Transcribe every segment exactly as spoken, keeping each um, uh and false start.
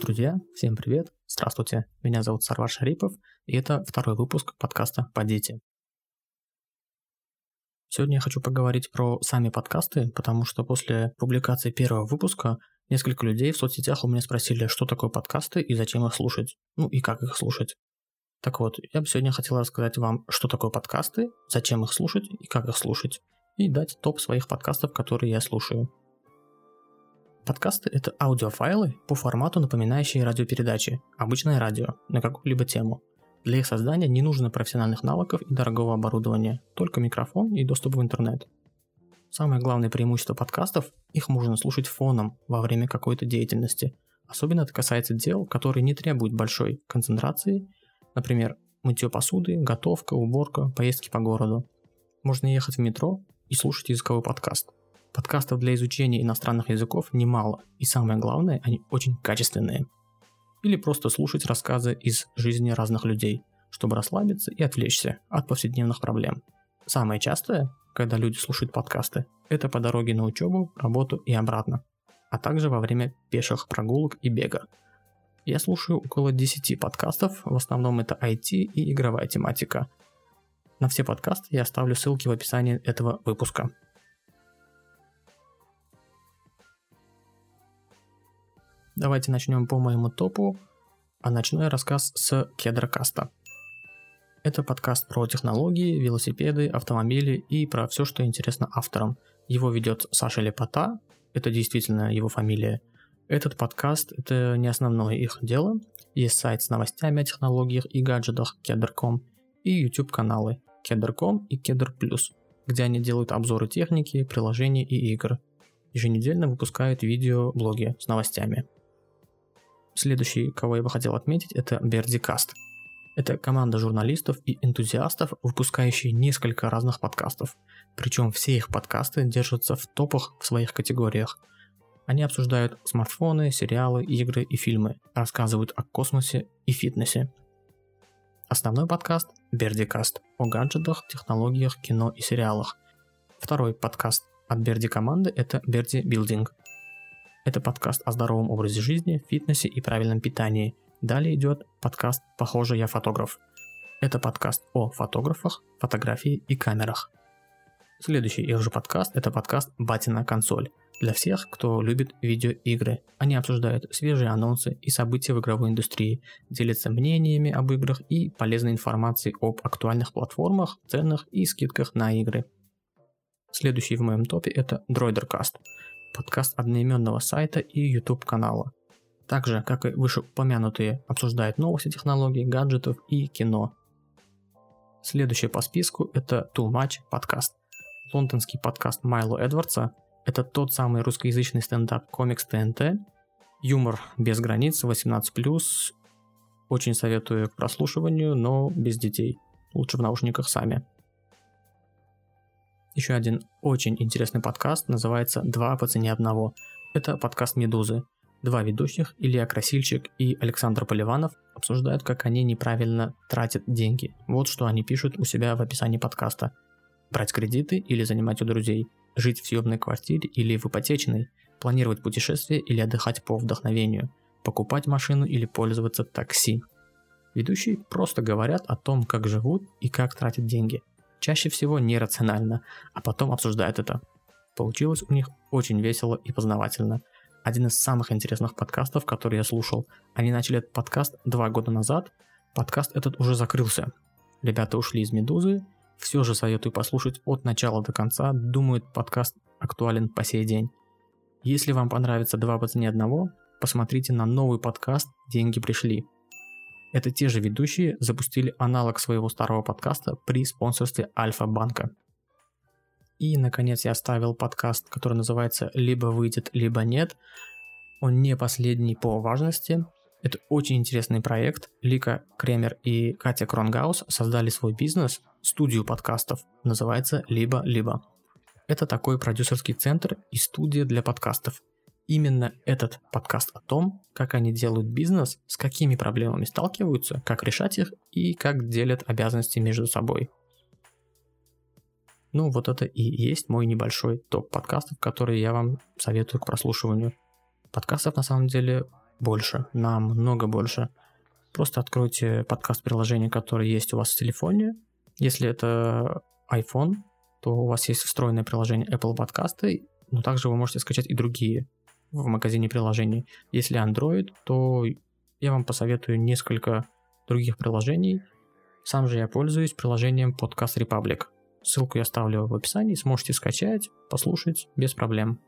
Друзья, всем привет, здравствуйте, меня зовут Сарвар Шарипов, и это второй выпуск подкаста «По дети». Сегодня я хочу поговорить про сами подкасты, потому что после публикации первого выпуска несколько людей в соцсетях у меня спросили, что такое подкасты и зачем их слушать, ну и как их слушать. Так вот, я бы сегодня хотел рассказать вам, что такое подкасты, зачем их слушать и как их слушать, и дать топ своих подкастов, которые я слушаю. Подкасты — это аудиофайлы по формату, напоминающие радиопередачи, обычное радио, на какую-либо тему. Для их создания не нужно профессиональных навыков и дорогого оборудования, только микрофон и доступ в интернет. Самое главное преимущество подкастов – их можно слушать фоном во время какой-то деятельности. Особенно это касается дел, которые не требуют большой концентрации, например, мытье посуды, готовка, уборка, поездки по городу. Можно ехать в метро и слушать языковой подкаст. Подкастов для изучения иностранных языков немало, и самое главное, они очень качественные. Или просто слушать рассказы из жизни разных людей, чтобы расслабиться и отвлечься от повседневных проблем. Самое частое, когда люди слушают подкасты, это по дороге на учебу, работу и обратно, а также во время пеших прогулок и бега. Я слушаю около десяти подкастов, в основном это ай ти и игровая тематика. На все подкасты я оставлю ссылки в описании этого выпуска. Давайте начнем по моему топу, а начну я рассказ с Кедркаста. Это подкаст про технологии, велосипеды, автомобили и про все, что интересно авторам. Его ведет Саша Лепота, это действительно его фамилия. Этот подкаст – это не основное их дело. Есть сайт с новостями о технологиях и гаджетах Кедр точка ком и YouTube-каналы Кедр точка ком и Кедр плюс, где они делают обзоры техники, приложений и игр. Еженедельно выпускают видео-блоги с новостями. Следующий, кого я бы хотел отметить, это Бердикаст. Это команда журналистов и энтузиастов, выпускающие несколько разных подкастов. Причем все их подкасты держатся в топах в своих категориях. Они обсуждают смартфоны, сериалы, игры и фильмы, рассказывают о космосе и фитнесе. Основной подкаст – Бердикаст, о гаджетах, технологиях, кино и сериалах. Второй подкаст от Берди команды – это Берди Билдинг. Это подкаст о здоровом образе жизни, фитнесе и правильном питании. Далее идет подкаст «Похоже, я фотограф». Это подкаст о фотографах, фотографии и камерах. Следующий их же подкаст – это подкаст «Батина консоль». Для всех, кто любит видеоигры. Они обсуждают свежие анонсы и события в игровой индустрии, делятся мнениями об играх и полезной информацией об актуальных платформах, ценах и скидках на игры. Следующий в моем топе – это Droidercast. Подкаст одноименного сайта и YouTube-канала. Также, как и вышеупомянутые, обсуждают новости технологий, гаджетов и кино. Следующий по списку – это Too Much подкаст. Лондонский подкаст Майло Эдвардса – это тот самый русскоязычный стендап-комикс тэ эн тэ. Юмор без границ, восемнадцать плюс. Очень советую к прослушиванию, но без детей. Лучше в наушниках сами. Еще один очень интересный подкаст называется «Два по цене одного». Это подкаст «Медузы». Два ведущих, Илья Красильчик и Александр Поливанов, обсуждают, как они неправильно тратят деньги. Вот что они пишут у себя в описании подкаста. Брать кредиты или занимать у друзей, жить в съемной квартире или в ипотечной, планировать путешествия или отдыхать по вдохновению, покупать машину или пользоваться такси. Ведущие просто говорят о том, как живут и как тратят деньги. Чаще всего нерационально, а потом обсуждают это. Получилось у них очень весело и познавательно. Один из самых интересных подкастов, который я слушал. Они начали этот подкаст два года назад. Подкаст этот уже закрылся. Ребята ушли из «Медузы». Все же советую послушать от начала до конца. Думаю, подкаст актуален по сей день. Если вам понравится «Два по цене одного», посмотрите на новый подкаст «Деньги пришли». Это те же ведущие запустили аналог своего старого подкаста при спонсорстве Альфа-банка. И, наконец, я оставил подкаст, который называется «Либо выйдет, либо нет». Он не последний по важности. Это очень интересный проект. Лика Кремер и Катя Кронгаус создали свой бизнес, студию подкастов. Называется «Либо-либо». Это такой продюсерский центр и студия для подкастов. Именно этот подкаст о том, как они делают бизнес, с какими проблемами сталкиваются, как решать их и как делят обязанности между собой. Ну, вот это и есть мой небольшой топ подкастов, которые я вам советую к прослушиванию. Подкастов на самом деле больше, намного больше. Просто откройте подкаст-приложение, которое есть у вас в телефоне. Если это iPhone, то у вас есть встроенное приложение Apple подкасты, но также вы можете скачать и другие в магазине приложений. Если Android, то я вам посоветую несколько других приложений. Сам же я пользуюсь приложением Podcast Republic. Ссылку я оставлю в описании, сможете скачать, послушать без проблем.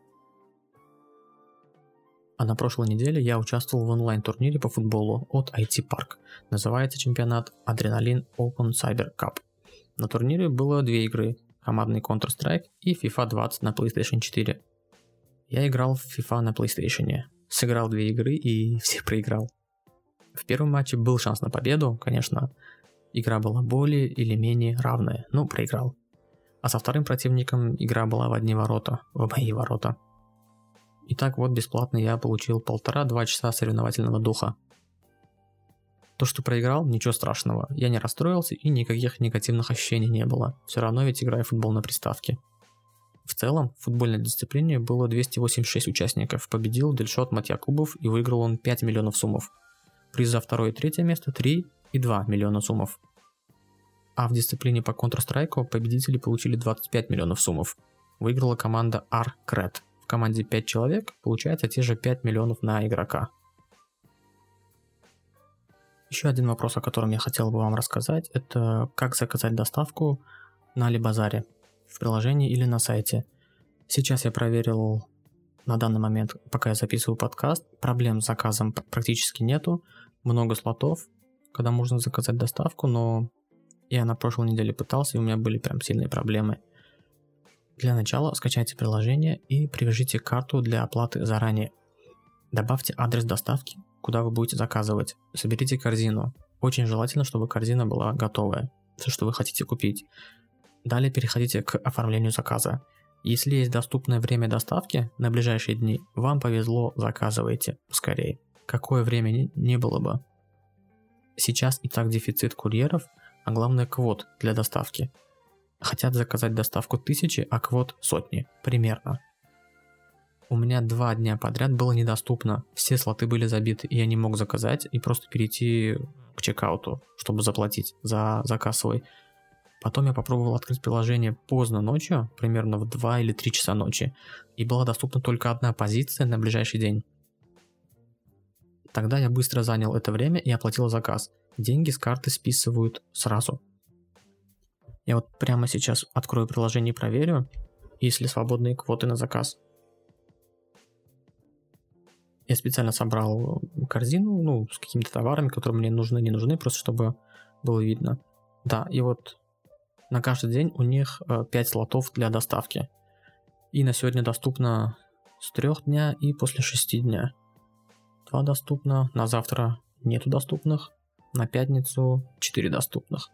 А на прошлой неделе я участвовал в онлайн-турнире по футболу от ай ти Park. Называется чемпионат Adrenaline Open Cyber Cup. На турнире было две игры: командный Counter-Strike и FIFA двадцать на PlayStation четыре. Я играл в FIFA на PlayStation, сыграл две игры и все проиграл. В первом матче был шанс на победу, конечно, игра была более или менее равная, но проиграл. А со вторым противником игра была в одни ворота, в мои ворота. Итак, вот бесплатно я получил полтора-два часа соревновательного духа. То, что проиграл, ничего страшного, я не расстроился и никаких негативных ощущений не было, все равно ведь играю в футбол на приставке. В целом, в футбольной дисциплине было двести восемьдесят шесть участников, победил Дильшот Матьякубов и выиграл он пять миллионов сумов. Приз за второе и третье место три и два миллиона сумов. А в дисциплине по Counter-Strike победители получили двадцать пять миллионов сумов. Выиграла команда Arcred. В команде пять человек, получается те же пять миллионов на игрока. Еще один вопрос, о котором я хотел бы вам рассказать, это как заказать доставку на Алибазаре, в приложении или на сайте. Сейчас я проверил на данный момент, пока я записываю подкаст, проблем с заказом практически нету, много слотов, когда можно заказать доставку, но я на прошлой неделе пытался, и у меня были прям сильные проблемы. Для начала скачайте приложение и привяжите карту для оплаты заранее. Добавьте адрес доставки, куда вы будете заказывать. Соберите корзину. Очень желательно, чтобы корзина была готовая, все, что вы хотите купить. Далее переходите к оформлению заказа. Если есть доступное время доставки на ближайшие дни, вам повезло, заказывайте скорее. Какое время ни, не было бы. Сейчас и так дефицит курьеров, а главное квот для доставки. Хотят заказать доставку тысячи, а квот сотни, примерно. У меня два дня подряд было недоступно, все слоты были забиты, и я не мог заказать и просто перейти к чекауту, чтобы заплатить за заказ свой. Потом я попробовал открыть приложение поздно ночью, примерно в два или три часа ночи, и была доступна только одна позиция на ближайший день. Тогда я быстро занял это время и оплатил заказ. Деньги с карты списывают сразу. Я вот прямо сейчас открою приложение и проверю, есть ли свободные квоты на заказ. Я специально собрал корзину, ну, с какими-то товарами, которые мне нужны, не нужны, просто чтобы было видно. Да, и вот на каждый день у них пять слотов для доставки. И на сегодня доступно с трёх дня и после шести дня. два доступно, на завтра нету доступных, на пятницу четыре доступных.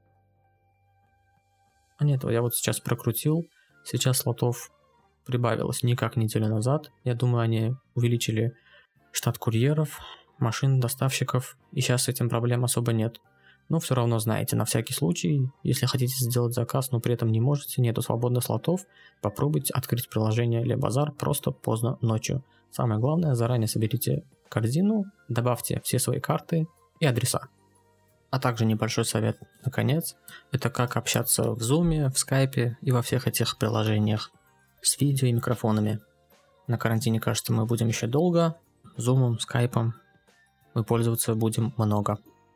А нет, я вот сейчас прокрутил, сейчас слотов прибавилось не как неделю назад. Я думаю, они увеличили штат курьеров, машин, доставщиков, и сейчас с этим проблем особо нет. Но все равно знаете, на всякий случай, если хотите сделать заказ, но при этом не можете, нету свободных слотов, попробуйте открыть приложение Алибазар просто поздно ночью. Самое главное, заранее соберите корзину, добавьте все свои карты и адреса. А также небольшой совет, наконец, это как общаться в Zoom, в Skype и во всех этих приложениях с видео и микрофонами. На карантине, кажется, мы будем еще долго, Zoom, Skype мы пользоваться будем много.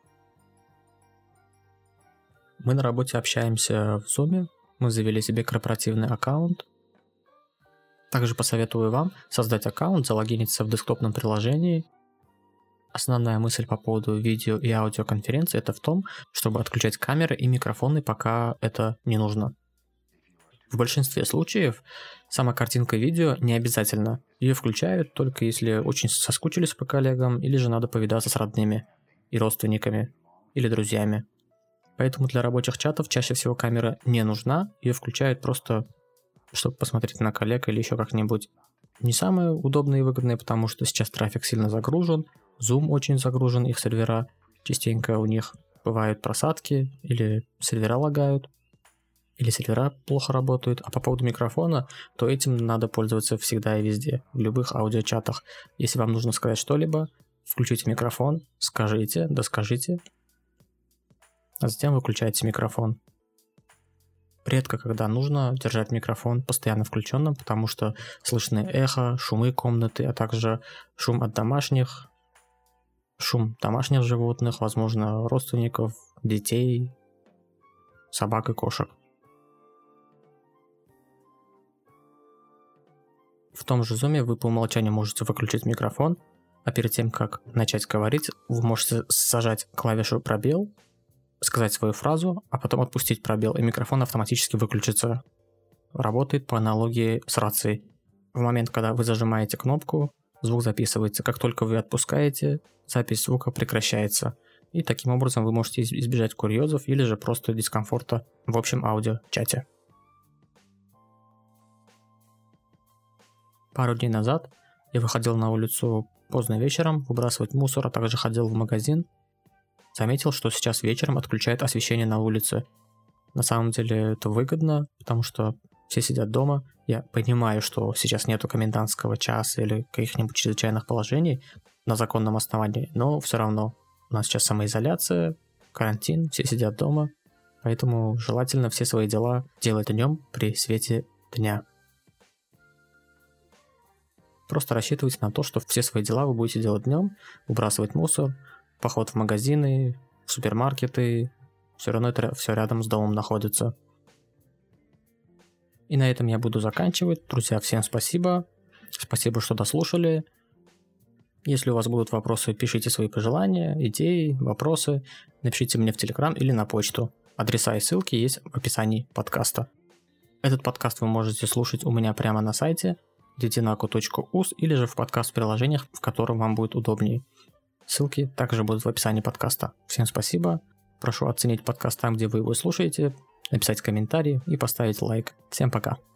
Мы на работе общаемся в Zoom, мы завели себе корпоративный аккаунт. Также посоветую вам создать аккаунт, залогиниться в десктопном приложении. Основная мысль по поводу видео и аудиоконференции это в том, чтобы отключать камеры и микрофоны, пока это не нужно. В большинстве случаев сама картинка видео не обязательно. Ее включают только если очень соскучились по коллегам или же надо повидаться с родными и родственниками или друзьями. Поэтому для рабочих чатов чаще всего камера не нужна, ее включают просто, чтобы посмотреть на коллег или еще как-нибудь. Не самые удобные и выгодные, потому что сейчас трафик сильно загружен, Zoom очень загружен, их сервера, частенько у них бывают просадки, или сервера лагают, или сервера плохо работают. А по поводу микрофона, то этим надо пользоваться всегда и везде, в любых аудиочатах. Если вам нужно сказать что-либо, включите микрофон, скажите, да скажите, а затем выключайте микрофон. Редко, когда нужно держать микрофон постоянно включенным, потому что слышны эхо, шумы комнаты, а также шум от домашних, шум домашних животных, возможно, родственников, детей, собак и кошек. В том же Zoom вы по умолчанию можете выключить микрофон, а перед тем, как начать говорить, вы можете зажать клавишу «пробел», сказать свою фразу, а потом отпустить пробел, и микрофон автоматически выключится. Работает по аналогии с рацией. В момент, когда вы зажимаете кнопку, звук записывается. Как только вы отпускаете, запись звука прекращается. И таким образом вы можете избежать курьезов или же просто дискомфорта в общем аудиочате. Пару дней назад я выходил на улицу поздно вечером выбрасывать мусор, а также ходил в магазин. Заметил, что сейчас вечером отключают освещение на улице. На самом деле это выгодно, потому что все сидят дома. Я понимаю, что сейчас нету комендантского часа или каких-нибудь чрезвычайных положений на законном основании, но все равно у нас сейчас самоизоляция, карантин, все сидят дома, поэтому желательно все свои дела делать днем при свете дня. Просто рассчитывайте на то, что все свои дела вы будете делать днем, выбрасывать мусор, поход в магазины, в супермаркеты, все равно это все рядом с домом находится. И на этом я буду заканчивать. Друзья, всем спасибо. Спасибо, что дослушали. Если у вас будут вопросы, пишите свои пожелания, идеи, вопросы. Напишите мне в Telegram или на почту. Адреса и ссылки есть в описании подкаста. Этот подкаст вы можете слушать у меня прямо на сайте детинаку точка уз или же в подкаст-приложениях, в котором вам будет удобнее. Ссылки также будут в описании подкаста. Всем спасибо. Прошу оценить подкаст там, где вы его слушаете, написать комментарий и поставить лайк. Всем пока.